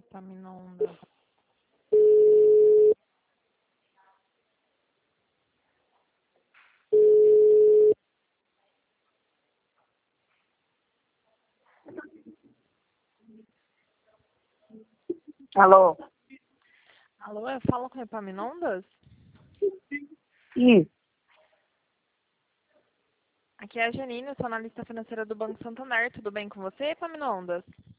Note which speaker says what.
Speaker 1: Epaminondas.
Speaker 2: Alô?
Speaker 1: Alô, eu falo com Epaminondas?
Speaker 2: Isso.
Speaker 1: Aqui é a Janine, eu sou analista financeira do Banco Santander. Tudo bem com você, Epaminondas?